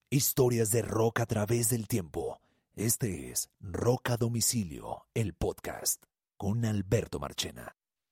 Historias de rock a través del tiempo. Este es Rock a Domicilio, el podcast, con Alberto Marchena.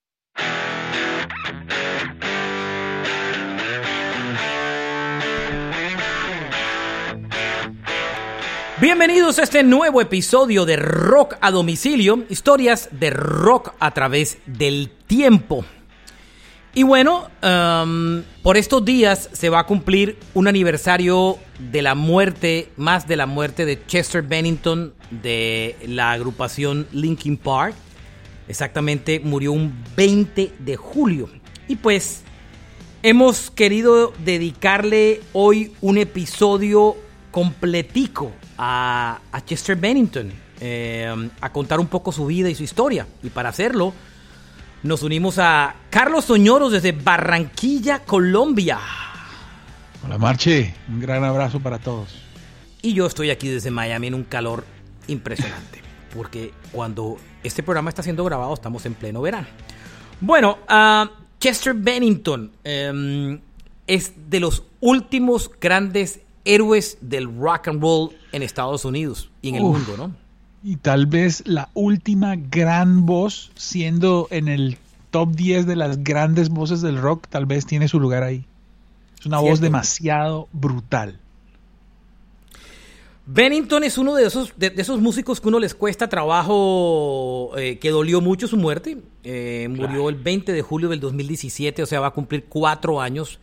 Bienvenidos a este nuevo episodio de Rock a Domicilio, historias de rock a través del tiempo. Y bueno, por estos días se va a cumplir un aniversario de la muerte, más de la muerte de Chester Bennington de la agrupación Linkin Park. Exactamente, murió un 20 de julio. Y pues hemos querido dedicarle hoy un episodio completico a Chester Bennington, a contar un poco su vida y su historia. Y para hacerlo, nos unimos a Carlos Oñoros desde Barranquilla, Colombia. Hola Marche, un gran abrazo para todos. Y yo estoy aquí desde Miami en un calor impresionante, porque cuando este programa está siendo grabado estamos en pleno verano. Bueno, Chester Bennington es de los últimos grandes héroes del rock and roll en Estados Unidos y en el mundo, ¿no? Y tal vez la última gran voz, siendo en el top 10 de las grandes voces del rock, tal vez tiene su lugar ahí. Es una voz demasiado brutal. Bennington es uno de esos músicos que uno les cuesta trabajo, que dolió mucho su muerte. Murió el 20 de julio del 2017, o sea, va a cumplir 4 años,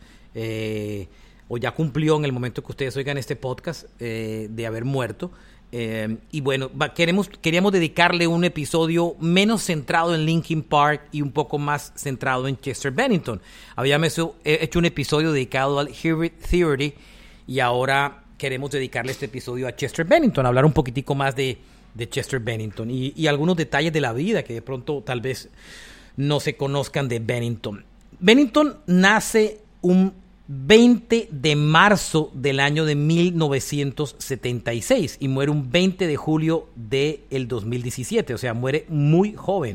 o ya cumplió en el momento que ustedes oigan este podcast, de haber muerto. Y bueno, queríamos dedicarle un episodio menos centrado en Linkin Park y un poco más centrado en Chester Bennington. Habíamos hecho un episodio dedicado al Hybrid Theory y ahora queremos dedicarle este episodio a Chester Bennington, hablar un poquitico más de Chester Bennington y algunos detalles de la vida que de pronto tal vez no se conozcan de Bennington. Bennington nace un 20 de marzo del año de 1976 y muere un 20 de julio del 2017, o sea, muere muy joven,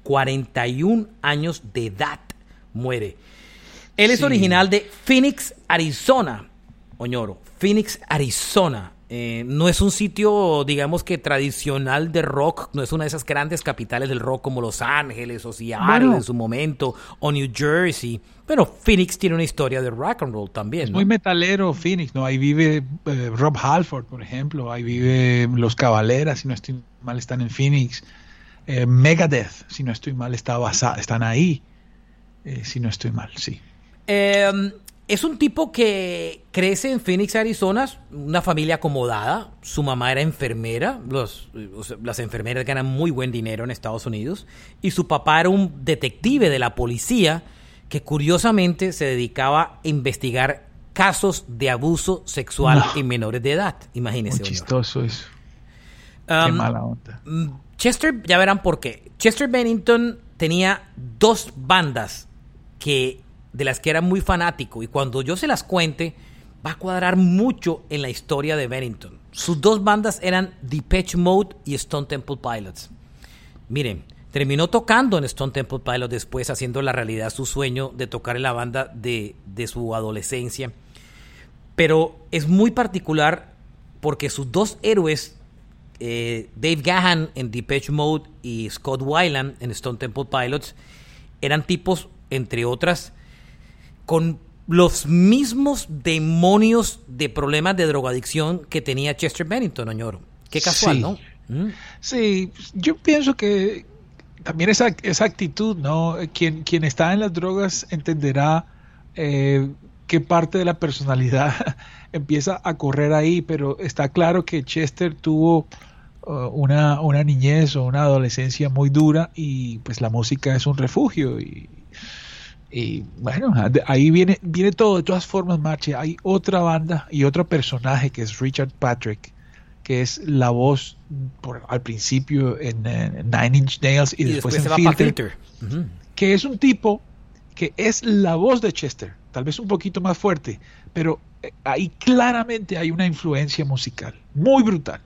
41 años de edad muere. Él es original de Phoenix, Arizona, Oñoro, Phoenix, Arizona. No es un sitio, digamos que tradicional de rock, no es una de esas grandes capitales del rock como Los Ángeles o Seattle en su momento, o New Jersey, pero Phoenix tiene una historia de rock and roll también, es ¿no? muy metalero Phoenix, ¿no? Ahí vive Rob Halford, por ejemplo, ahí vive Los Cavalera, si no estoy mal, están en Phoenix. Megadeth, si no estoy mal, están ahí, si no estoy mal, sí. Es un tipo que crece en Phoenix, Arizona, una familia acomodada. Su mamá era enfermera. Las enfermeras ganan muy buen dinero en Estados Unidos. Y su papá era un detective de la policía que curiosamente se dedicaba a investigar casos de abuso sexual en menores de edad. Imagínense. Muy chistoso eso. Qué mala onda. Chester, ya verán por qué. Chester Bennington tenía 2 bandas de las que era muy fanático, y cuando yo se las cuente va a cuadrar mucho en la historia de Bennington. Sus 2 bandas eran Depeche Mode y Stone Temple Pilots. Miren, terminó tocando en Stone Temple Pilots después, haciendo la realidad su sueño de tocar en la banda de su adolescencia, pero es muy particular porque sus 2 héroes, Dave Gahan en Depeche Mode y Scott Weiland en Stone Temple Pilots, eran tipos, entre otras, con los mismos demonios de problemas de drogadicción que tenía Chester Bennington, Oñoro. Qué casual, sí. ¿No? Sí, yo pienso que también esa actitud, ¿no? Quien está en las drogas entenderá qué parte de la personalidad empieza a correr ahí, pero está claro que Chester tuvo una niñez o una adolescencia muy dura y pues la música es un refugio y bueno, ahí viene todo. De todas formas, Marche, hay otra banda y otro personaje que es Richard Patrick, que es la voz al principio en Nine Inch Nails y después en Filter, que es un tipo que es la voz de Chester, tal vez un poquito más fuerte, pero ahí claramente hay una influencia musical muy brutal.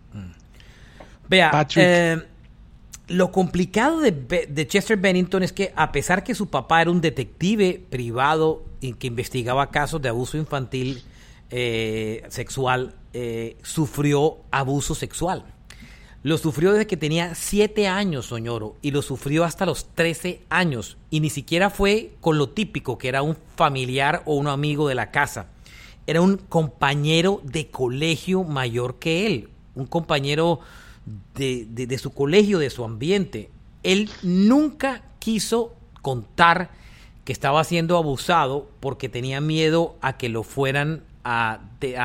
Vea, lo complicado de Chester Bennington es que, a pesar que su papá era un detective privado y que investigaba casos de abuso infantil, sexual, sufrió abuso sexual. Lo sufrió desde que tenía 7 años, Oñoro, y lo sufrió hasta los 13 años. Y ni siquiera fue con lo típico, que era un familiar o un amigo de la casa. Era un compañero de colegio mayor que él, un compañero de su colegio, de su ambiente. Él nunca quiso contar que estaba siendo abusado porque tenía miedo a que lo fueran a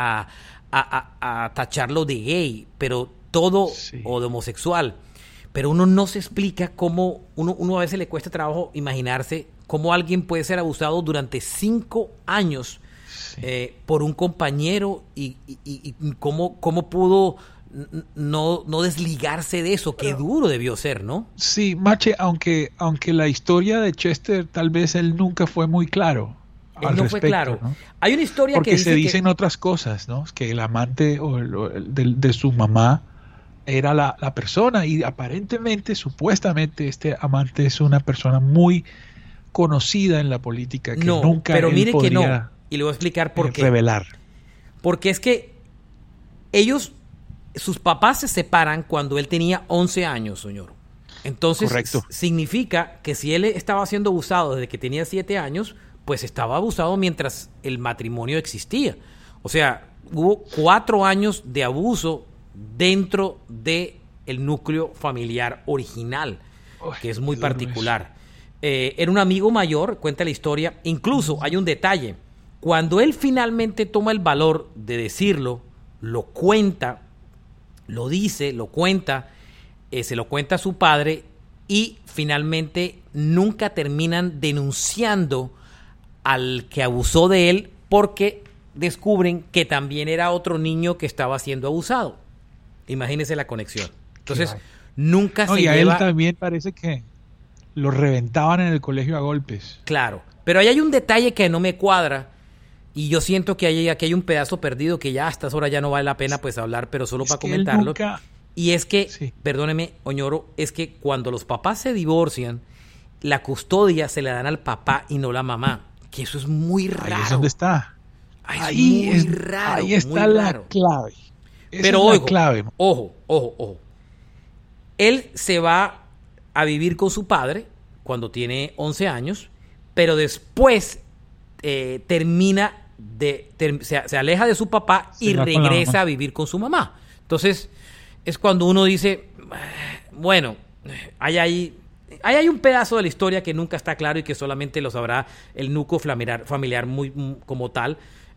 tacharlo de gay, pero o de homosexual. Pero uno no se explica cómo, uno a veces le cuesta trabajo imaginarse cómo alguien puede ser abusado durante 5 años por un compañero y cómo pudo no desligarse de eso. Qué duro debió ser, ¿no? Sí, Mache, aunque la historia de Chester tal vez él nunca fue muy claro. Él no fue claro. ¿No? Hay una historia porque que dice se dicen otras cosas, ¿no? Que el amante de su mamá era la persona, y aparentemente, supuestamente, este amante es una persona muy conocida en la política que nunca pero él mire podría que no. Y le voy a explicar por qué. Revelar. Porque es que sus papás se separan cuando él tenía 11 años, señor. Entonces, correcto, significa que si él estaba siendo abusado desde que tenía 7 años, pues estaba abusado mientras el matrimonio existía. O sea, hubo 4 años de abuso dentro de el núcleo familiar original, que es muy particular. Era un amigo mayor, cuenta la historia. Incluso hay un detalle. Cuando él finalmente toma el valor de decirlo, lo cuenta, lo dice, lo cuenta, se lo cuenta a su padre, y finalmente nunca terminan denunciando al que abusó de él, porque descubren que también era otro niño que estaba siendo abusado. Imagínense la conexión. Entonces, nunca se lleva... Y a él también parece que lo reventaban en el colegio a golpes. Claro, pero ahí hay un detalle que no me cuadra, y yo siento que aquí hay un pedazo perdido que ya a estas horas ya no vale la pena pues hablar, pero solo para comentarlo. Y es que, perdóneme, Oñoro, es que cuando los papás se divorcian, la custodia se la dan al papá y no la mamá. Que eso es muy raro. Ahí es donde está. Ahí es muy raro. Ahí está la clave. Pero ojo. Él se va a vivir con su padre cuando tiene 11 años, pero después se aleja de su papá y regresa a vivir con su mamá. Entonces, es cuando uno dice, bueno, hay un pedazo de la historia que nunca está claro y que solamente lo sabrá el núcleo familiar muy como tal.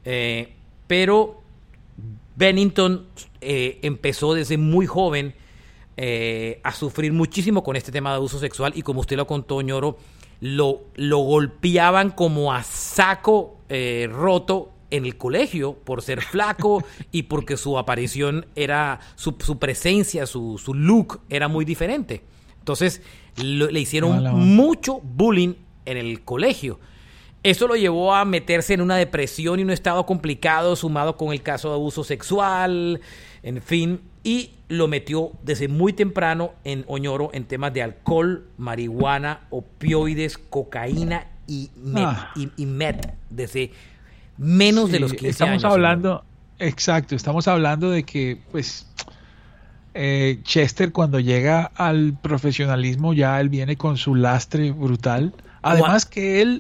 Pero Bennington empezó desde muy joven a sufrir muchísimo con este tema de abuso sexual, y como usted lo contó, Ñoro, lo golpeaban como a saco roto en el colegio por ser flaco y porque su aparición era, su presencia, su look era muy diferente. Entonces le hicieron mucho bullying en el colegio. Eso lo llevó a meterse en una depresión y un estado complicado, sumado con el caso de abuso sexual, en fin, y lo metió desde muy temprano en Oñoro en temas de alcohol, marihuana, opioides, cocaína y meth, desde menos de los 15 años. Estamos hablando de que, pues, Chester, cuando llega al profesionalismo, ya él viene con su lastre brutal. Además que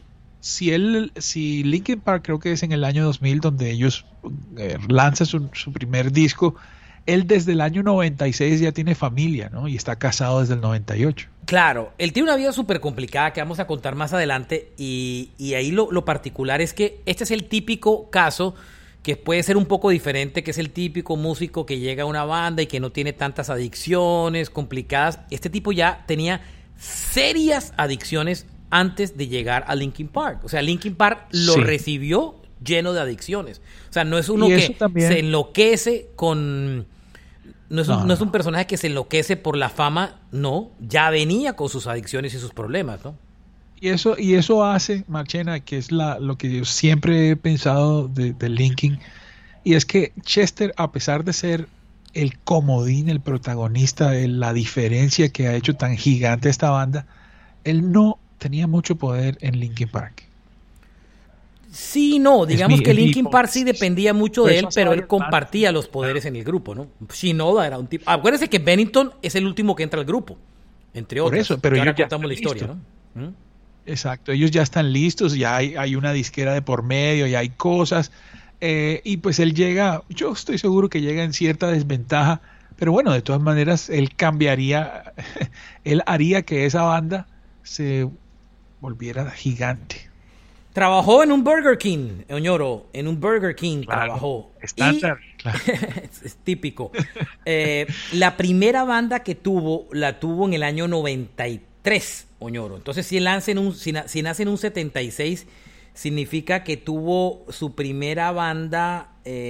si Linkin Park, creo que es en el año 2000 donde ellos lanzan su primer disco, él desde el año 96 ya tiene familia, ¿no? Y está casado desde el 98. Claro, él tiene una vida súper complicada que vamos a contar más adelante, y ahí lo particular es que este es el típico caso que puede ser un poco diferente, que es el típico músico que llega a una banda y que no tiene tantas adicciones complicadas. Este tipo ya tenía serias adicciones antes de llegar a Linkin Park. O sea, Linkin Park lo recibió lleno de adicciones. O sea, no es uno que se enloquece con... No es un personaje que se enloquece por la fama, no. Ya venía con sus adicciones y sus problemas, ¿no? Y eso hace, Marchena, que es lo que yo siempre he pensado de Linkin, y es que Chester, a pesar de ser el comodín, el protagonista, la diferencia que ha hecho tan gigante esta banda, él no tenía mucho poder en Linkin Park. Sí, no, digamos que Linkin Park sí hipótesis. dependía mucho Por de eso él, pero él varias compartía bandas. los poderes en el grupo, ¿no? Shinoda era un tipo... Acuérdense que Bennington es el último que entra al grupo, entre Por otros. eso, pero que ahora ellos ya contamos la están historia, listos. ¿no? ¿Mm? Exacto, ellos ya están listos, ya hay una disquera de por medio, ya hay cosas, y pues él llega, yo estoy seguro que llega en cierta desventaja, pero bueno, de todas maneras, él cambiaría, él haría que esa banda se volviera gigante. Trabajó en un Burger King, Oñoro, en un Burger King Claro, trabajó. estándar, claro. Es típico. La primera banda que tuvo, la tuvo en el año 93, Oñoro. Entonces, si nace en un 76, significa que tuvo su primera banda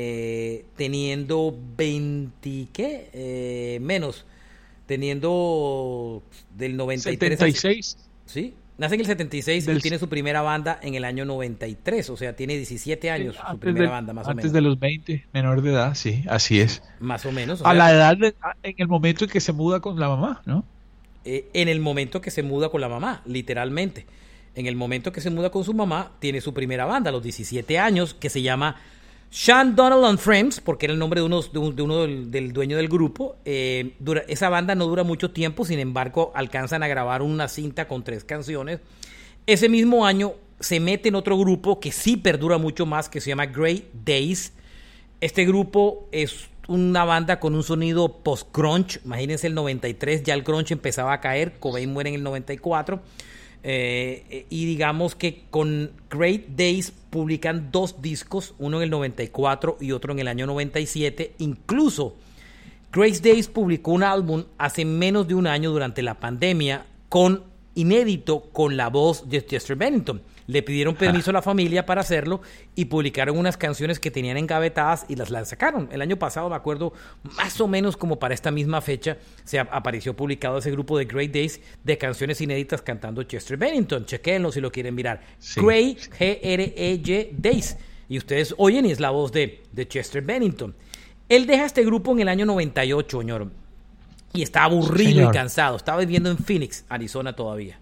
teniendo 20, ¿qué? Menos. Teniendo del 93 76 ¿sí? Nace en el 76 y del, tiene su primera banda en el año 93, o sea, tiene 17 años su antes, primera banda, más o antes menos. de los 20, menor de edad, sí, así es. Más o menos, o A sea, la edad, en el momento en que se muda con la mamá, ¿no? en el momento que se muda con la mamá, literalmente. En el momento que se muda con su mamá, tiene su primera banda, a los 17 años, que se llama Sean Donald and Friends, porque era el nombre de uno del dueño del grupo. Esa banda no dura mucho tiempo, sin embargo, alcanzan a grabar una cinta con 3 canciones. Ese mismo año se mete en otro grupo que sí perdura mucho más, que se llama Grey Days. Este grupo es una banda con un sonido post-grunge. Imagínense el 93, ya el grunge empezaba a caer. Cobain muere en el 94. Y digamos que con Great Days publican 2 discos, uno en el 94 y otro en el año 97. Incluso Great Days publicó un álbum hace menos de un año durante la pandemia inédito con la voz de Chester Bennington. Le pidieron permiso a la familia para hacerlo y publicaron unas canciones que tenían engavetadas y las sacaron. El año pasado, me acuerdo, más o menos como para esta misma fecha, se apareció publicado ese grupo de Great Days de canciones inéditas cantando Chester Bennington. Chequéenlo si lo quieren mirar. Sí. Grey, Grey Days. Y ustedes oyen y es la voz de Chester Bennington. Él deja este grupo en el año 98, señor. Y está aburrido Señor. y cansado. Estaba viviendo en Phoenix, Arizona todavía.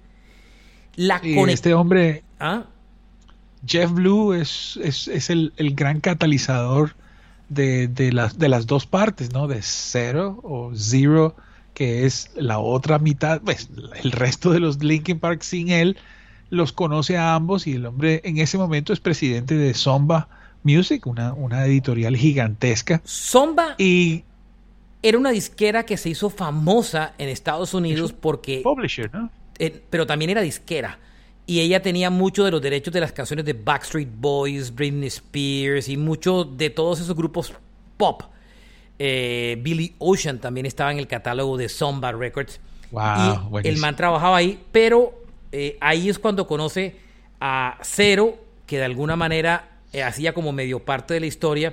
Y este hombre, ¿Ah? Jeff Blue, es el gran catalizador de las dos partes, ¿no? De Zero o Zero, que es la otra mitad, pues el resto de los Linkin Park sin él los conoce a ambos, y el hombre en ese momento es presidente de Zomba Music, una editorial gigantesca. Zomba Y era una disquera que se hizo famosa en Estados Unidos porque... publisher, ¿no? pero también era disquera. Y ella tenía mucho de los derechos de las canciones de Backstreet Boys, Britney Spears y mucho de todos esos grupos pop. Billy Ocean también estaba en el catálogo de Zomba Records. Wow, Y buenísimo. el man trabajaba ahí, pero ahí es cuando conoce a Zero, que de alguna manera hacía como medio parte de la historia.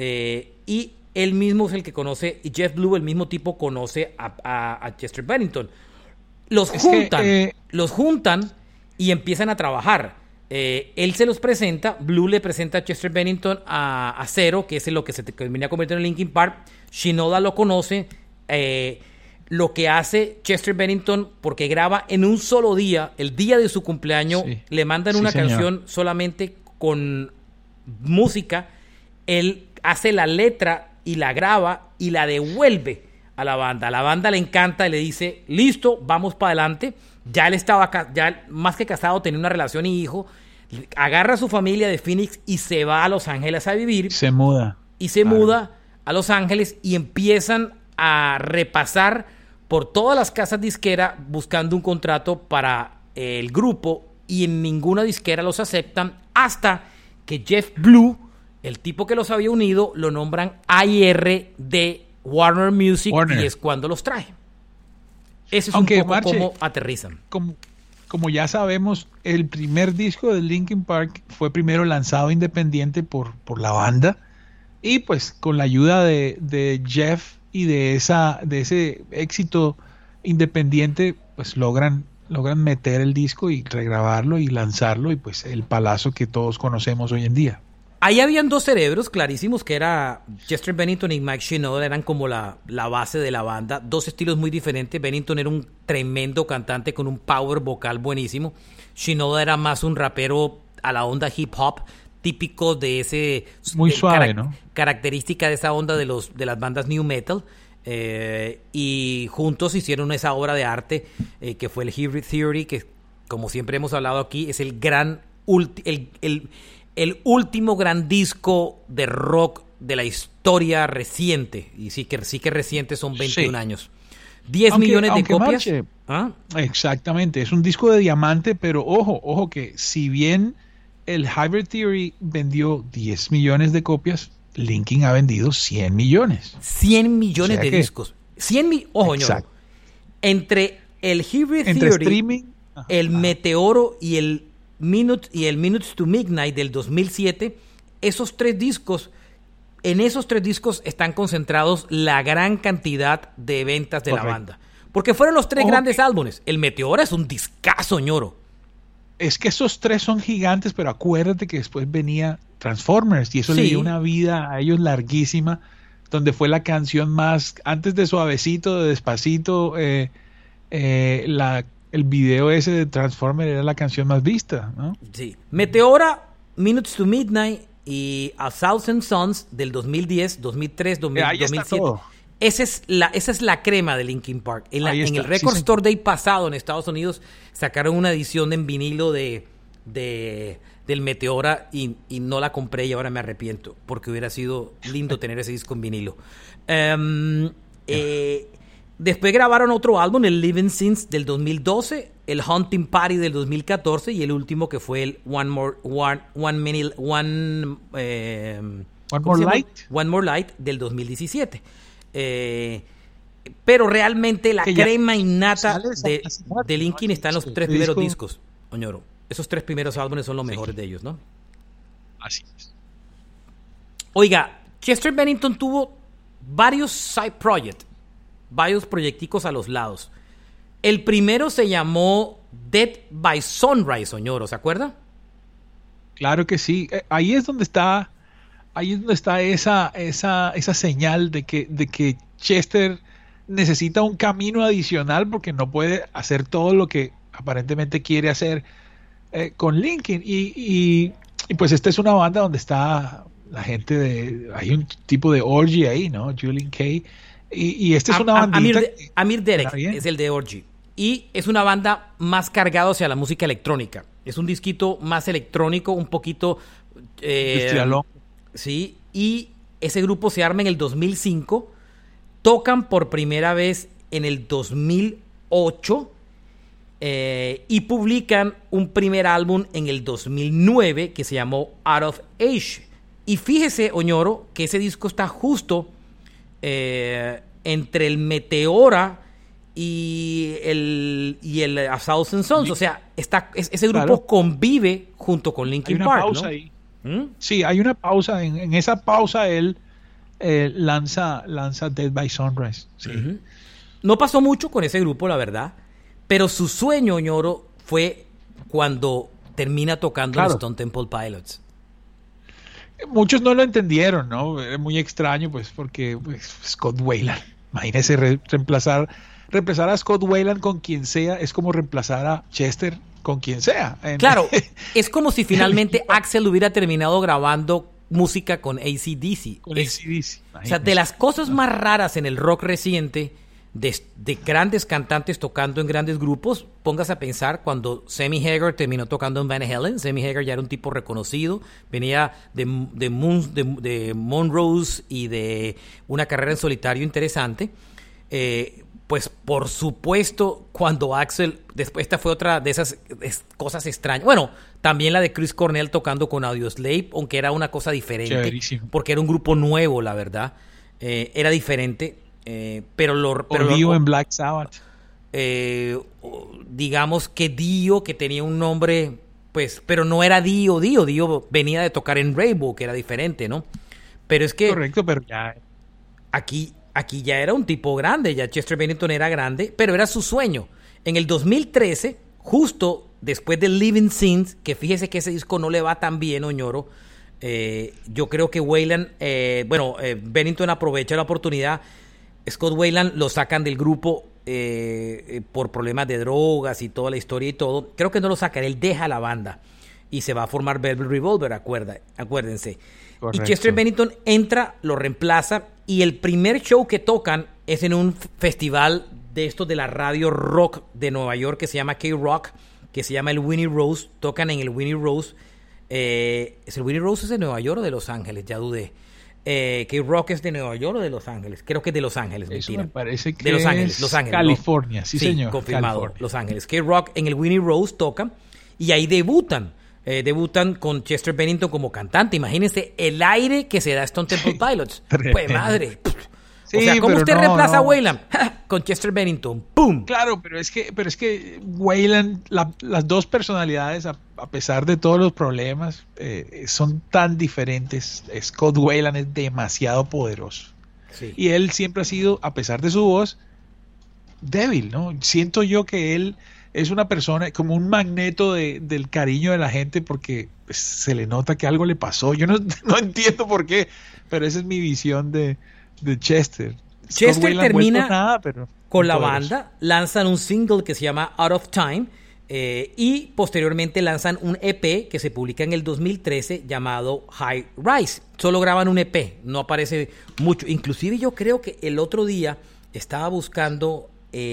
Y él mismo es el que conoce, y Jeff Blue, el mismo tipo, conoce a Chester Bennington. Los juntan y empiezan a trabajar. Él se los presenta, Blue le presenta a Chester Bennington a Zero, que es lo que se termina convirtiendo en Linkin Park. Shinoda lo conoce. Lo que hace Chester Bennington, porque graba en un solo día, el día de su cumpleaños, Sí. le mandan Sí, una señor. canción solamente con música. Él hace la letra y la graba y la devuelve a la banda. A la banda le encanta y le dice, listo, vamos para adelante. Ya él estaba, ya más que casado, tenía una relación y hijo. Agarra a su familia de Phoenix y se va a Los Ángeles a vivir. Se muda. Y se Claro. muda a Los Ángeles y empiezan a repasar por todas las casas disqueras buscando un contrato para el grupo, y en ninguna disquera los aceptan hasta que Jeff Blue, el tipo que los había unido, lo nombran IR de Warner Music. Warner. Y es cuando los trae. Eso es Aunque, un poco Marche, cómo aterrizan. Como ya sabemos, el primer disco de Linkin Park fue primero lanzado independiente por la banda, y pues con la ayuda de Jeff y de ese éxito independiente, pues logran meter el disco y regrabarlo y lanzarlo, y pues el palazo que todos conocemos hoy en día. Ahí habían 2 cerebros clarísimos, que era Chester Bennington y Mike Shinoda, eran como la base de la banda. 2 estilos muy diferentes. Bennington era un tremendo cantante con un power vocal buenísimo. Shinoda era más un rapero a la onda hip hop, típicos de ese... Muy suave, ¿no? Característica de esa onda de las bandas new metal. Y juntos hicieron esa obra de arte que fue el Hybrid Theory, que como siempre hemos hablado aquí, es el último gran disco de rock de la historia reciente. Y sí que reciente, son 21 años. 10 millones de copias. Marche, exactamente, es un disco de diamante, pero ojo que si bien el Hybrid Theory vendió 10 millones de copias, Linkin ha vendido 100 millones. 100 millones de discos. Ojo, ñoro. Entre el Hybrid Theory, streaming, el Meteoro y el Minutes to Midnight del 2007, en esos tres discos están concentrados la gran cantidad de ventas de la banda. Porque fueron los tres grandes álbumes. El Meteoro es un discazo, ñoro. Es que esos tres son gigantes, pero acuérdate que después venía Transformers y eso le dio una vida a ellos larguísima, donde fue la canción más, antes de Suavecito, de Despacito, el video ese de Transformers era la canción más vista, ¿no? Sí. Meteora, Minutes to Midnight y A Thousand Suns del 2010, 2003, 2007. Esa es la crema de Linkin Park. En el Record Store Day pasado en Estados Unidos sacaron una edición en vinilo del Meteora y no la compré y ahora me arrepiento porque hubiera sido lindo tener ese disco en vinilo. Después grabaron otro álbum, el Living Sins del 2012, el Hunting Party del 2014 y el último que fue el One More Light del 2017. Pero realmente la crema innata de Linkin está en los tres primeros discos, Oñoro. Esos tres primeros álbumes son los mejores de ellos, ¿no? Así es. Oiga, Chester Bennington tuvo varios side projects, varios proyecticos a los lados. El primero se llamó Dead by Sunrise, Oñoro, ¿se acuerda? Claro que sí. Ahí es donde está esa señal de que Chester necesita un camino adicional porque no puede hacer todo lo que aparentemente quiere hacer con Linkin. Y pues esta es una banda donde está la gente hay un tipo de orgy ahí, ¿no? Julian Kay. Y esta es una bandita. Amir Derek es el de orgy. Y es una banda más cargada hacia la música electrónica. Es un disquito más electrónico, un poquito... sí, y ese grupo se arma en el 2005, tocan por primera vez en el 2008 y publican un primer álbum en el 2009 que se llamó Out of Age. Y fíjese, Oñoro, que ese disco está justo entre el Meteora y el A Thousand Suns. O sea, ese grupo convive junto con Linkin Park. Hay una pausa, ¿no? Ahí. Sí, hay una pausa. En esa pausa él lanza Dead by Sunrise. Sí. Uh-huh. No pasó mucho con ese grupo, la verdad, pero su sueño, Ñoro, fue cuando termina tocando en Stone Temple Pilots. Muchos no lo entendieron, ¿no? Es muy extraño, pues, porque Scott Weiland, imagínese reemplazar a Scott Weiland con quien sea, es como reemplazar a Chester con quien sea. Claro, es como si finalmente Axl hubiera terminado grabando música con AC/DC. O sea, de las cosas más raras en el rock reciente, de grandes cantantes tocando en grandes grupos, póngase a pensar cuando Sammy Hagar terminó tocando en Van Halen. Sammy Hagar ya era un tipo reconocido, venía de Monrose y de una carrera en solitario interesante. Pues por supuesto, cuando Axl, después esta fue otra de esas cosas extrañas. Bueno, también la de Chris Cornell tocando con Audioslave, aunque era una cosa diferente, chéverísimo, porque era un grupo nuevo, la verdad. Era diferente, pero Dio en Black Sabbath. Digamos que Dio, que tenía un nombre, pues, pero no era Dio venía de tocar en Rainbow, que era diferente, ¿no? Pero es que correcto, pero ya Aquí ya era un tipo grande, ya Chester Bennington era grande, pero era su sueño. En el 2013, justo después de Living Sins, que fíjese que ese disco no le va tan bien, Oñoro, yo creo que Weiland, Bennington aprovecha la oportunidad, Scott Weiland lo sacan del grupo por problemas de drogas y toda la historia y todo. Creo que no lo sacan, él deja la banda. y se va a formar Velvet Revolver, acuérdense. Correcto. Y Chester Bennington entra, lo reemplaza, y el primer show que tocan es en un festival de estos de la radio rock de Nueva York que se llama K-Rock, que se llama el Winnie Rose. Tocan en el Winnie Rose. ¿Es el Winnie Rose es de Nueva York o de Los Ángeles? Ya dudé. K-Rock es de Nueva York o de Los Ángeles. Creo que es de Los Ángeles. Eso mentira. me parece que de Los Ángeles, es Los Ángeles, California, ¿no? sí señor. Confirmado, California. Los Ángeles. K-Rock en el Winnie Rose tocan y ahí debutan. Debutan con Chester Bennington como cantante. Imagínense el aire que se da a Stone Temple Pilots. Pues madre. Sí, o sea, ¿cómo pero usted no, reemplaza a no. Wayland? Con Chester Bennington. ¡Pum! Claro, pero es que Wayland, las dos personalidades, a pesar de todos los problemas, son tan diferentes. Scott Wayland es demasiado poderoso. Sí. Y él siempre ha sido, a pesar de su voz, débil, ¿no? Siento yo que él es una persona como un magneto del cariño de la gente porque pues, se le nota que algo le pasó. Yo no entiendo por qué, pero esa es mi visión de Chester. Chester Scott Wayland termina vuelto nada, pero con la poderoso. banda, lanzan un single que se llama Out of Time y posteriormente lanzan un EP que se publica en el 2013 llamado High Rise. Solo graban un EP, no aparece mucho. Inclusive yo creo que el otro día estaba buscando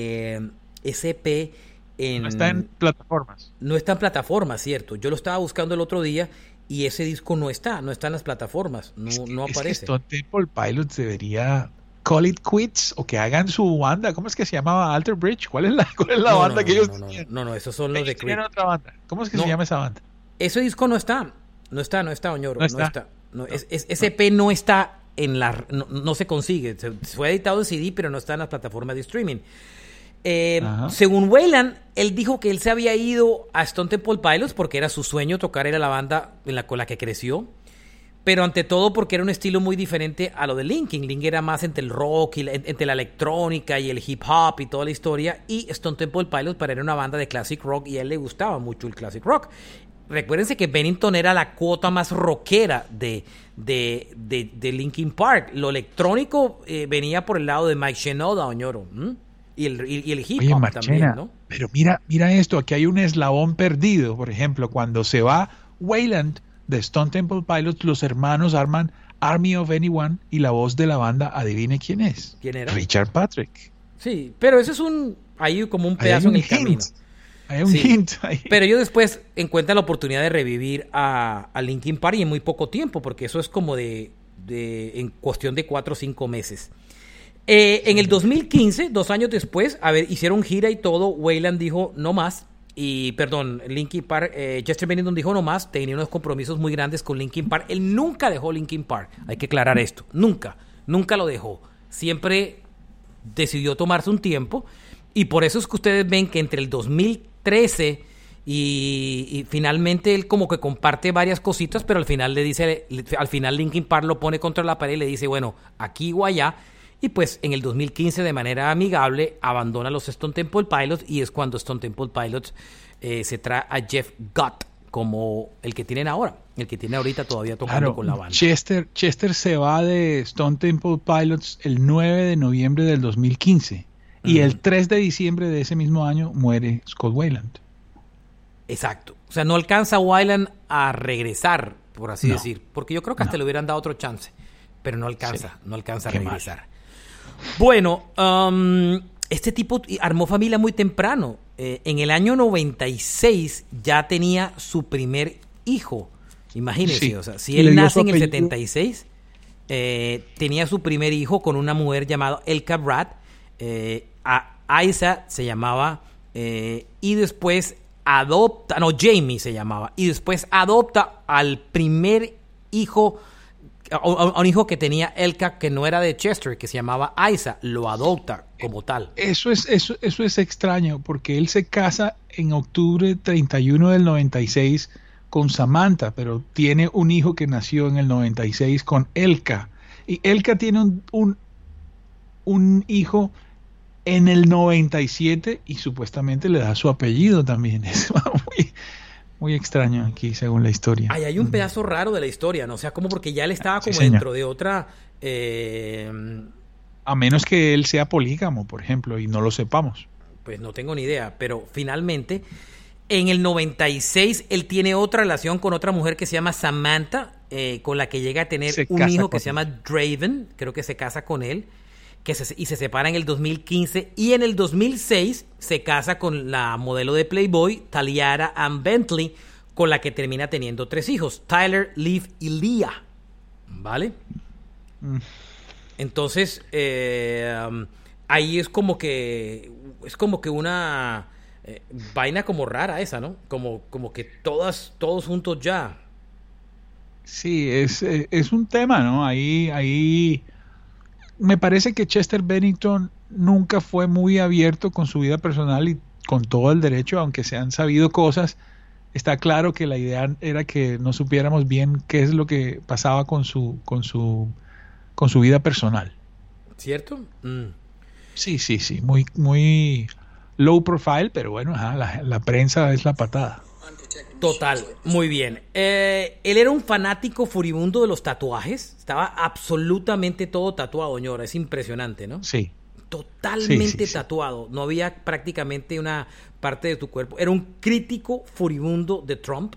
ese EP No está en plataformas. No está en plataformas, cierto. Yo lo estaba buscando el otro día y ese disco no está en las plataformas, no Es que aparece. Stone Temple Pilots debería call it quits o que hagan su banda. ¿Cómo es que se llamaba? Alter Bridge. ¿Cuál es la banda que ellos tenían? No, esos son los de Ellos tenían Creed. otra banda. ¿Cómo es que No. se llama esa banda? Ese disco no está, Oñoro, No está. Ese EP no está no se consigue. Fue editado en CD, pero no está en las plataformas de streaming. Según Wayland, él dijo que él se había ido a Stone Temple Pilots porque era su sueño tocar, era la banda con la que creció, pero ante todo porque era un estilo muy diferente a lo de Linkin. Linkin era más entre el rock, entre la electrónica y el hip hop y toda la historia, y Stone Temple Pilots para era una banda de classic rock y a él le gustaba mucho el classic rock. Recuérdense que Bennington era la cuota más rockera de Linkin Park. Lo electrónico venía por el lado de Mike Shinoda, Oñoro. Y el hip Oye, hop Marchena, también, ¿no? pero mira esto, aquí hay un eslabón perdido. Por ejemplo, cuando se va Wayland de Stone Temple Pilots, los hermanos arman Army of Anyone y la voz de la banda, adivine quién es. ¿Quién era? Richard Patrick. Sí, pero eso es ahí como un Ahí hay pedazo un en el hint. camino. Hay un Sí. hint ahí. Pero ellos después encuentran la oportunidad de revivir a Linkin Park y en muy poco tiempo, porque eso es como en cuestión de 4 o 5 meses. En el 2015, 2 años después, hicieron gira y todo, Wayland dijo no más, Linkin Park, Chester Bennington dijo no más, tenía unos compromisos muy grandes con Linkin Park. Él nunca dejó Linkin Park, hay que aclarar esto, nunca lo dejó. Siempre decidió tomarse un tiempo y por eso es que ustedes ven que entre el 2013 y finalmente él como que comparte varias cositas, pero al final Linkin Park lo pone contra la pared y le dice, bueno, aquí o allá. Y pues en el 2015 de manera amigable abandona los Stone Temple Pilots y es cuando Stone Temple Pilots se trae a Jeff Gott como el que tienen ahora, el que tiene ahorita todavía tocando con la banda. Chester se va de Stone Temple Pilots el 9 de noviembre del 2015 y el 3 de diciembre de ese mismo año muere Scott Wayland. Exacto. O sea, no alcanza Wayland a regresar, por así decir, porque yo creo que hasta le hubieran dado otro chance, pero no alcanza a regresar. Mal. Bueno, este tipo armó familia muy temprano. En el año 96 ya tenía su primer hijo. Imagínense, Sí. o sea, si Y le él dio nace su en el apellido. 76, tenía su primer hijo con una mujer llamada Elka Brad. Aiza se llamaba, y después Jamie se llamaba, y después adopta al primer hijo, a un hijo que tenía Elka, que no era de Chester, que se llamaba Aiza, lo adopta como tal. Eso es extraño, porque él se casa en octubre 31 del 96 con Samantha, pero tiene un hijo que nació en el 96 con Elka. Y Elka tiene un hijo en el 97 y supuestamente le da su apellido también. Es muy extraño aquí, según la historia. Hay un pedazo raro de la historia, ¿no? O sea, como porque ya él estaba como señor. dentro de otra... A menos que él sea polígamo, por ejemplo, y no lo sepamos. pues no tengo ni idea, pero finalmente En el 96 él tiene otra relación con otra mujer que se llama Samantha, con la que llega a tener un hijo que se llama Draven, creo que se casa con él, y se separa en el 2015, y en el 2006 se casa con la modelo de Playboy, Taliara Ann Bentley, con la que termina teniendo 3 hijos, Tyler, Liv y Leah, ¿vale? Entonces, ahí es como que una vaina como rara esa, ¿no? Como que todos juntos ya. Sí, es un tema, ¿no? Ahí me parece que Chester Bennington nunca fue muy abierto con su vida personal y con todo el derecho, aunque se han sabido cosas. Está claro que la idea era que no supiéramos bien qué es lo que pasaba con su vida personal. ¿Cierto? Sí, muy, muy low profile, pero bueno, la prensa es la patada. Total, muy bien. Él era un fanático furibundo de los tatuajes. Estaba absolutamente todo tatuado, señora. Es impresionante, ¿no? Sí. Totalmente tatuado. No había prácticamente una parte de tu cuerpo. Era un crítico furibundo de Trump.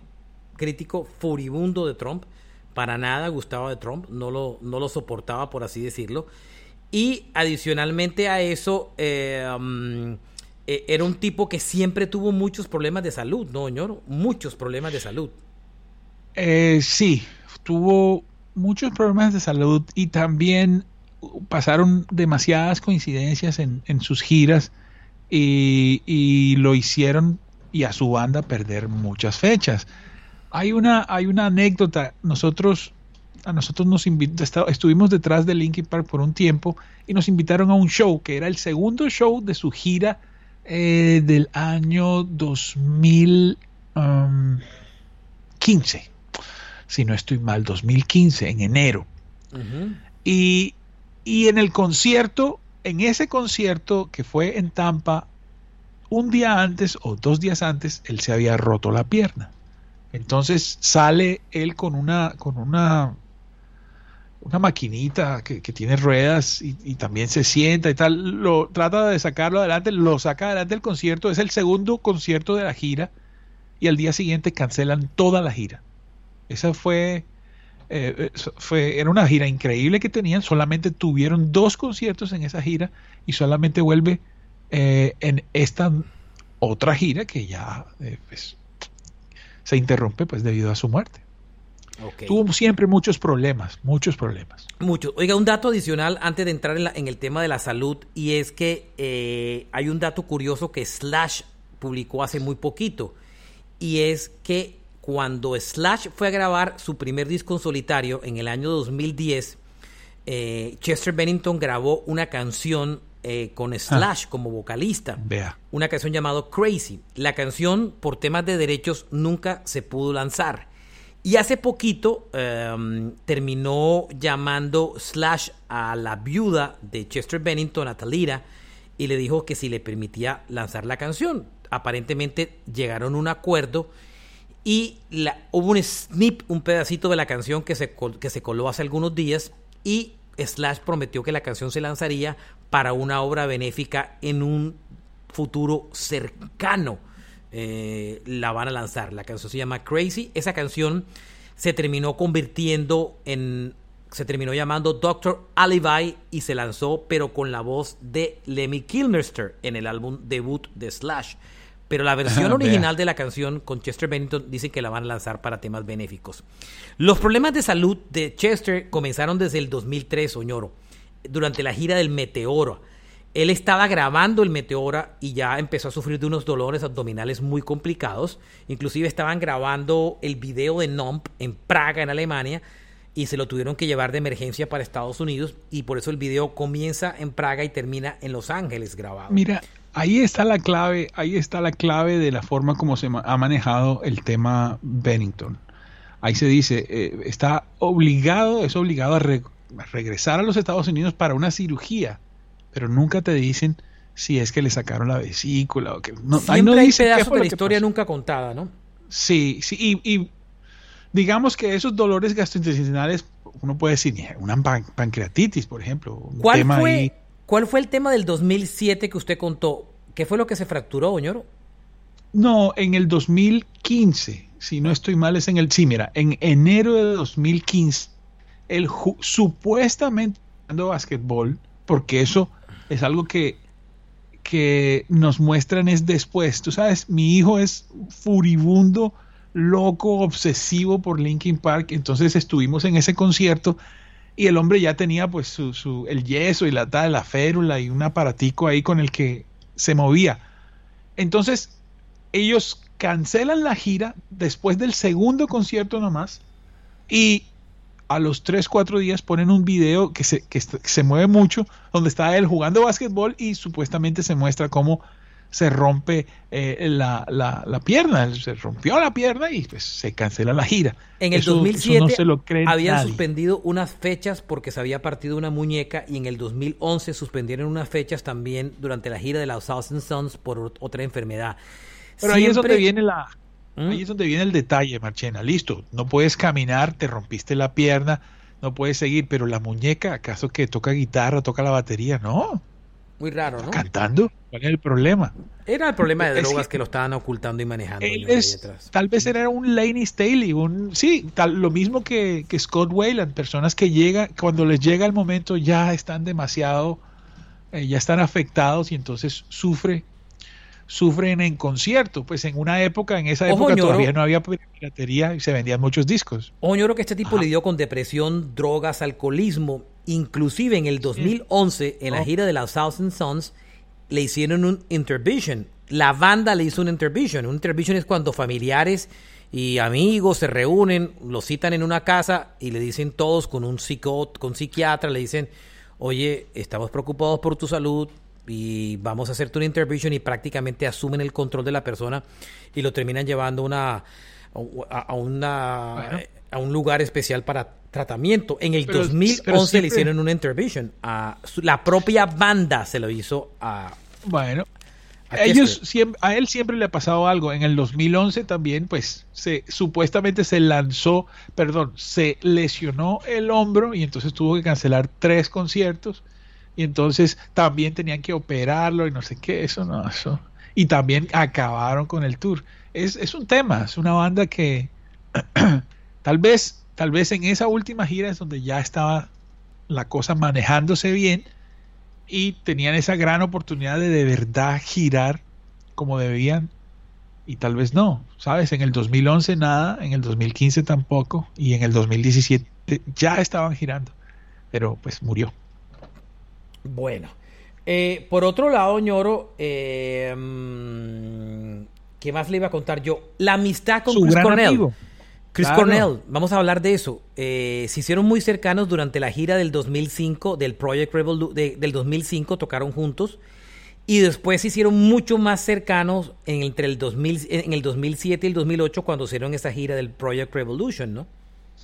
Para nada gustaba de Trump. No lo soportaba, por así decirlo. Y adicionalmente a eso, era un tipo que siempre tuvo muchos problemas de salud, ¿no, señor? Muchos problemas de salud. Sí, tuvo muchos problemas de salud y también pasaron demasiadas coincidencias en sus giras y lo hicieron y a su banda perder muchas fechas. Hay una anécdota. A nosotros estuvimos detrás de Linkin Park por un tiempo y nos invitaron a un show que era el segundo show de su gira del año 2015, si no estoy mal, 2015, en enero. Uh-huh. Y en ese concierto que fue en Tampa, un día antes o 2 días antes, él se había roto la pierna. Entonces sale él con una maquinita que tiene ruedas y también se sienta y tal, trata de sacarlo adelante, lo saca adelante el concierto. Es el segundo concierto de la gira y al día siguiente cancelan toda la gira. Esa era una gira increíble que tenían. Solamente tuvieron 2 conciertos en esa gira y solamente vuelve en esta otra gira que ya se interrumpe pues debido a su muerte. Okay. Tuvo siempre muchos problemas. Muchos. Oiga, un dato adicional antes de entrar en el tema de la salud, y es que hay un dato curioso que Slash publicó hace muy poquito, y es que cuando Slash fue a grabar su primer disco en solitario en el año 2010, Chester Bennington grabó una canción con Slash como vocalista. Vea. Una canción llamada Crazy. La canción, por temas de derechos, nunca se pudo lanzar. Y hace poquito terminó llamando Slash a la viuda de Chester Bennington, a Talira, y le dijo que si le permitía lanzar la canción. Aparentemente llegaron a un acuerdo y hubo un pedacito de la canción que se coló hace algunos días, y Slash prometió que la canción se lanzaría para una obra benéfica en un futuro cercano. La van a lanzar. La canción se llama Crazy. Esa canción se terminó llamando Dr. Alibi y se lanzó, pero con la voz de Lemmy Kilmister en el álbum debut de Slash. Pero la versión original de la canción con Chester Bennington dicen que la van a lanzar para temas benéficos. Los problemas de salud de Chester comenzaron desde el 2003, Oñoro, durante la gira del Meteora. Él estaba grabando el Meteora y ya empezó a sufrir de unos dolores abdominales muy complicados. Inclusive estaban grabando el video de Numb en Praga, en Alemania, y se lo tuvieron que llevar de emergencia para Estados Unidos, y por eso el video comienza en Praga y termina en Los Ángeles grabado. Mira, ahí está la clave de la forma como se ha manejado el tema Bennington. Ahí se dice, es obligado a regresar a los Estados Unidos para una cirugía, pero nunca te dicen si es que le sacaron la vesícula o que no. Siempre hay pedazos de la historia nunca contada, ¿no? Sí, y digamos que esos dolores gastrointestinales, uno puede decir una pancreatitis, por ejemplo. ¿Cuál fue el tema del 2007 que usted contó? ¿Qué fue lo que se fracturó, Oñoro? No, en el 2015, si no estoy mal, sí, mira, en enero de 2015, él supuestamente jugando básquetbol, porque eso es algo que nos muestran es después. Tú sabes, mi hijo es furibundo, loco, obsesivo por Linkin Park, entonces estuvimos en ese concierto y el hombre ya tenía pues el yeso y la férula y un aparatico ahí con el que se movía. Entonces, ellos cancelan la gira después del segundo concierto nomás y a los 3, 4 días ponen un video que se mueve mucho, donde está él jugando básquetbol y supuestamente se muestra cómo se rompe la pierna, se rompió la pierna y pues se cancela la gira. En el 2007 eso no se lo cree habían nadie. suspendido unas fechas porque se había partido una muñeca y en el 2011 suspendieron unas fechas también durante la gira de los Thousand Sons por otra enfermedad. Pero ahí es donde viene ahí es donde viene el detalle, Marchena. Listo, no puedes caminar, te rompiste la pierna, no puedes seguir, pero la muñeca, ¿acaso que toca guitarra, toca la batería? No. Muy raro, ¿no? ¿Cantando? ¿Cuál es el problema? Era el problema de drogas que lo estaban ocultando y manejando. Tal vez era un Laney Staley, lo mismo que Scott Weiland, personas que llegan, cuando les llega el momento ya están demasiado, ya están afectados y entonces sufren en concierto. Pues en esa época todavía no había piratería y se vendían muchos discos. Oñoro que este tipo lidió con depresión, drogas, alcoholismo. Inclusive en el 2011, en la gira de los Thousand Sons, le hicieron un intervention. La banda le hizo un intervention. Un intervention es cuando familiares y amigos se reúnen, lo citan en una casa y le dicen todos con un psiquiatra, le dicen, oye, estamos preocupados por tu salud y vamos a hacerte una intervention, y prácticamente asumen el control de la persona y lo terminan llevando a un lugar especial para tratamiento. En el 2011 le hicieron una intervention. La propia banda se lo hizo a... Bueno, a él siempre le ha pasado algo. En el 2011 también, pues, supuestamente se lesionó el hombro y entonces tuvo que cancelar 3 conciertos y entonces también tenían que operarlo y no sé qué, eso. Y también acabaron con el tour. Es un tema, es una banda que tal vez en esa última gira es donde ya estaba la cosa manejándose bien y tenían esa gran oportunidad de verdad girar como debían y tal vez no, ¿sabes? En el 2011 nada, en el 2015 tampoco y en el 2017 ya estaban girando, pero pues murió. Bueno, por otro lado, Ñoro, ¿qué más le iba a contar yo? La amistad con Chris Cornell. Amigo. Chris Cornell, vamos a hablar de eso. Se hicieron muy cercanos durante la gira del 2005, del Project del 2005, tocaron juntos. Y después se hicieron mucho más cercanos en el 2007 y el 2008 cuando hicieron esa gira del Project Revolution, ¿no?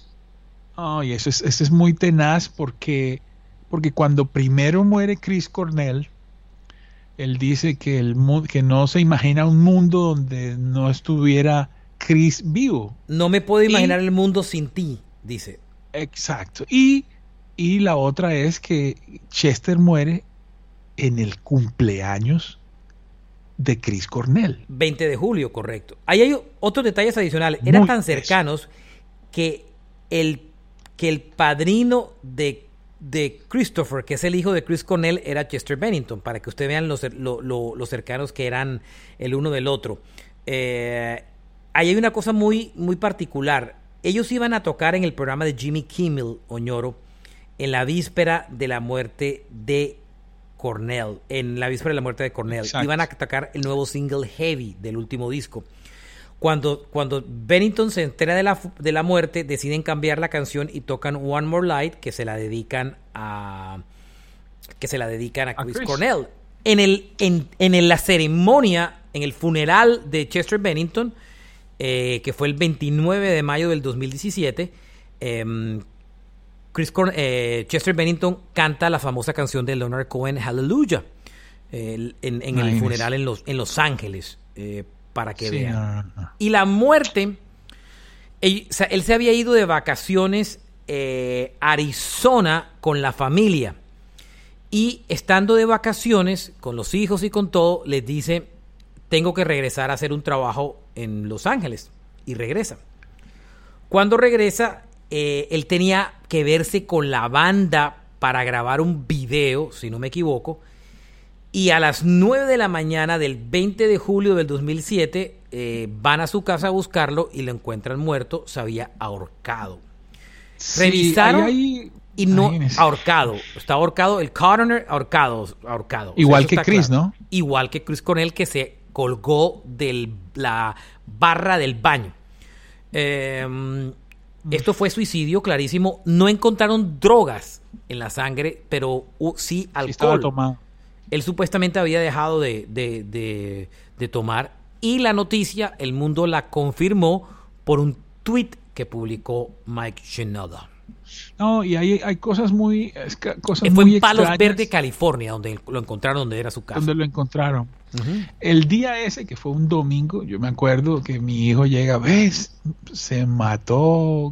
Y eso es muy tenaz porque cuando primero muere Chris Cornell, él dice que no se imagina un mundo donde no estuviera Chris vivo. No me puedo imaginar el mundo sin ti, dice. Exacto. Y la otra es que Chester muere en el cumpleaños de Chris Cornell. 20 de julio, correcto. Ahí hay otros detalles adicionales. Eran tan cercanos que el padrino de Christopher, que es el hijo de Chris Cornell, era Chester Bennington, para que ustedes vean lo cercanos que eran el uno del otro. Ahí hay una cosa muy, muy particular. Ellos iban a tocar en el programa de Jimmy Kimmel, Oñoro, en la víspera de la muerte de Cornell. Exacto. Iban a tocar el nuevo single Heavy del último disco. Cuando Bennington se entera de la muerte, deciden cambiar la canción y tocan One More Light, que se la dedican a Chris Cornell. En la ceremonia, en el funeral de Chester Bennington, que fue el 29 de mayo del 2017, Chester Bennington canta la famosa canción de Leonard Cohen, Hallelujah, en el funeral en Los Ángeles, para que vean. No. Y la muerte, él se había ido de vacaciones a Arizona con la familia, y estando de vacaciones con los hijos y con todo, les dice: tengo que regresar a hacer un trabajo en Los Ángeles. Y regresa. Cuando regresa, él tenía que verse con la banda para grabar un video, si no me equivoco. Y a las 9 de la mañana del 20 de julio del 2007, van a su casa a buscarlo y lo encuentran muerto. Se había ahorcado. Sí, Revisaron y no imagínese. ahorcado. Está ahorcado, el coroner ahorcado. Igual eso que está Chris, claro. ¿no? Igual que Chris Cornell, que se colgó de la barra del baño. Esto fue suicidio, clarísimo. No encontraron drogas en la sangre, pero sí alcohol. Sí, estaba tomado. Él supuestamente había dejado de tomar. Y la noticia, el mundo la confirmó por un tweet que publicó Mike Shinoda. No, y hay cosas muy cosas Fue muy en Palos extrañas Verdes, California, donde lo encontraron, donde era su casa. donde lo encontraron. Uh-huh. El día ese, que fue un domingo, yo me acuerdo que mi hijo llega, ves, se mató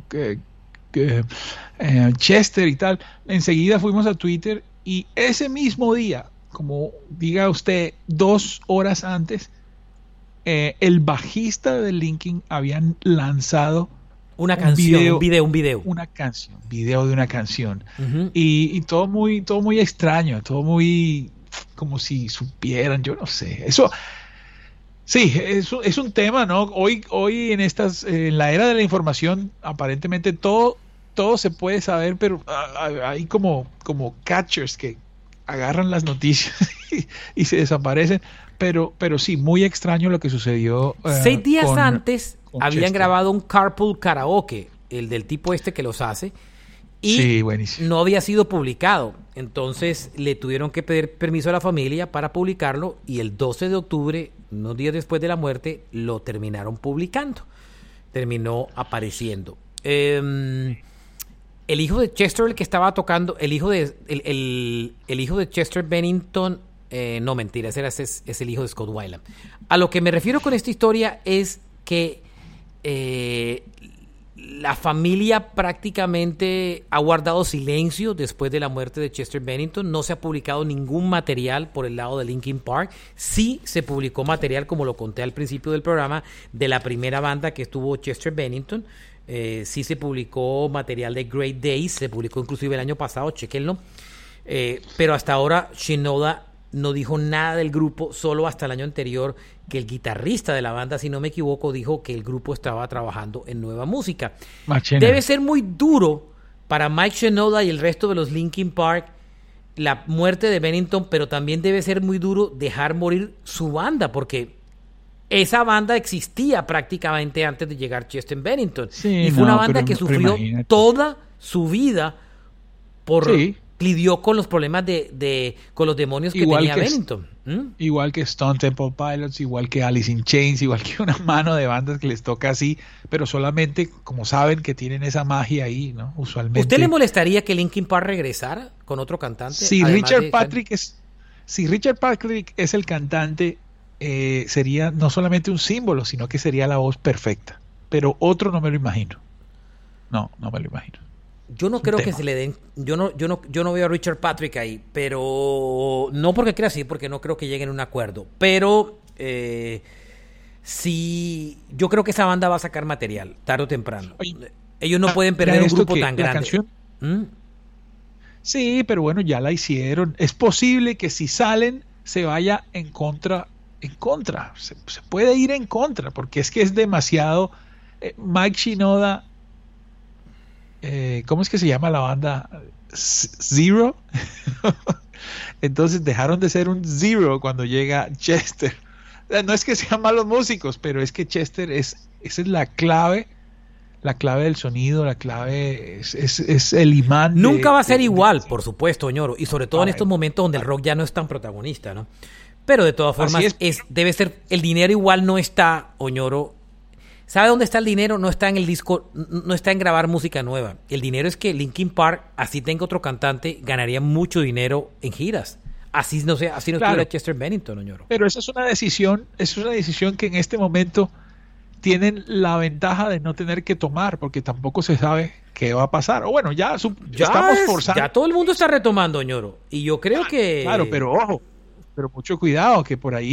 Chester y tal. Enseguida fuimos a Twitter y ese mismo día, como diga usted, 2 horas antes, el bajista de Linkin habían lanzado Una canción, un video. video de una canción. Uh-huh. Y todo muy extraño, todo muy como si supieran, yo no sé. Eso sí, es un tema, ¿no? Hoy en la era de la información, aparentemente todo se puede saber, pero hay como catchers que agarran las noticias y se desaparecen. Pero sí, muy extraño lo que sucedió. 6 días antes habían Chester. grabado un carpool karaoke, el del tipo este que los hace, y Sí, buenísimo. no había sido publicado. Entonces le tuvieron que pedir permiso a la familia para publicarlo y el 12 de octubre, unos días después de la muerte, lo terminaron publicando. Terminó apareciendo. El hijo de Chester, el que estaba tocando, el hijo de Chester Bennington, no, mentira, es el hijo de Scott Weiland. A lo que me refiero con esta historia es que la familia prácticamente ha guardado silencio después de la muerte de Chester Bennington. No se ha publicado ningún material por el lado de Linkin Park. Sí se publicó material, como lo conté al principio del programa, de la primera banda que estuvo Chester Bennington. Sí se publicó material de Great Days, se publicó inclusive el año pasado, chequenlo. Pero hasta ahora Shinoda no dijo nada del grupo, solo hasta el año anterior, que el guitarrista de la banda, si no me equivoco, dijo que el grupo estaba trabajando en nueva música. Machina. Debe ser muy duro para Mike Shinoda y el resto de los Linkin Park la muerte de Bennington, pero también debe ser muy duro dejar morir su banda, porque esa banda existía prácticamente antes de llegar Chester Bennington. Sí, y fue una banda pero que sufrió imagínate. toda su vida por... Sí. lidió con los problemas con los demonios que tenía Bennington. Igual que Stone Temple Pilots, igual que Alice in Chains, igual que una mano de bandas que les toca así, pero solamente como saben que tienen esa magia ahí, ¿no? Usualmente. ¿Usted le molestaría que Linkin Park regresara con otro cantante? Si Richard Patrick es el cantante, sería no solamente un símbolo, sino que sería la voz perfecta. Pero otro no me lo imagino. No me lo imagino. Yo no creo que se le den. Yo no veo a Richard Patrick ahí, pero no porque crea así, porque no creo que lleguen a un acuerdo. Pero sí, yo creo que esa banda va a sacar material tarde o temprano. Oye, ellos no pueden perder un grupo tan grande. Canción, sí, pero bueno, ya la hicieron. Es posible que si salen se vaya en contra. Se puede ir en contra, porque es que es demasiado. Mike Shinoda. ¿Cómo es que se llama la banda? Zero. Entonces dejaron de ser un Zero cuando llega Chester. No es que sean malos músicos, pero es que Chester esa es la clave del sonido, la clave es el imán. Nunca va a ser igual, por supuesto, Ñoro, y sobre todo en estos momentos donde el rock ya no es tan protagonista, ¿no? Pero de todas formas, debe ser, el dinero igual no está, Oñoro. ¿Sabe dónde está el dinero? No está en el disco, no está en grabar música nueva. El dinero es que Linkin Park, así tenga otro cantante, ganaría mucho dinero en giras. Así no Claro. estuviera Chester Bennington, Oñoro. Pero esa es una decisión que en este momento tienen la ventaja de no tener que tomar, porque tampoco se sabe qué va a pasar. O bueno, ya estamos forzando. Ya todo el mundo está retomando, Oñoro. Y yo creo que... Claro, pero ojo, pero mucho cuidado, que por ahí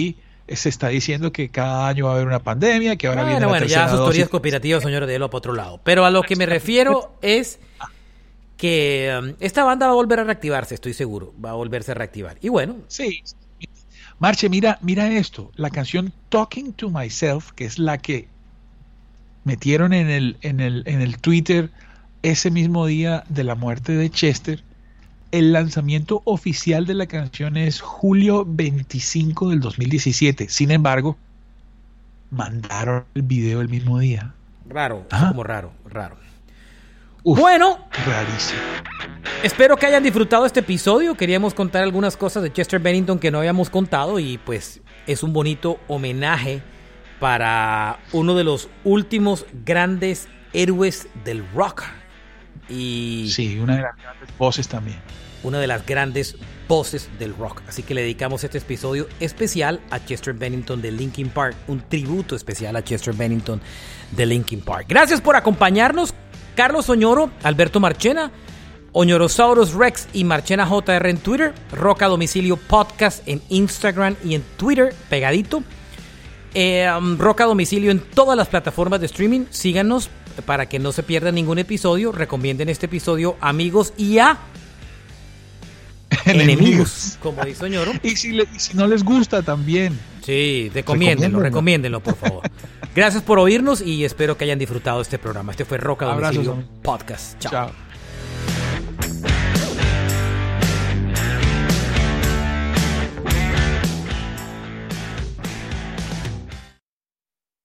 se está diciendo que cada año va a haber una pandemia, que ahora viene la tercera ya sus dosis. teorías conspirativas, señor, de lo para otro lado. Pero a lo que me refiero es que esta banda va a volver a reactivarse, estoy seguro. Va a volverse a reactivar. Y bueno. Sí. Marche, mira esto. La canción Talking to Myself, que es la que metieron en el Twitter ese mismo día de la muerte de Chester. El lanzamiento oficial de la canción es julio 25 del 2017. Sin embargo, mandaron el video el mismo día. Raro, como raro. Uf, bueno, rarísimo. Espero que hayan disfrutado este episodio. Queríamos contar algunas cosas de Chester Bennington que no habíamos contado y pues es un bonito homenaje para uno de los últimos grandes héroes del rock. Y sí, una de las grandes voces también. Una de las grandes voces del rock. Así que le dedicamos este episodio especial a Chester Bennington de Linkin Park. Un tributo especial a Chester Bennington de Linkin Park. Gracias por acompañarnos. Carlos Oñoro, Alberto Marchena, Oñorosaurus Rex y Marchena JR en Twitter. Rock a Domicilio Podcast en Instagram y en Twitter, pegadito. Rock a Domicilio en todas las plataformas de streaming. Síganos para que no se pierdan ningún episodio. Recomienden este episodio a amigos y a enemigos, como dice Oñoro. Y si no les gusta también. Sí, recomiéndenlo, por favor. Gracias por oírnos y espero que hayan disfrutado este programa. Este fue Rock a Domicilio Podcast. Chao.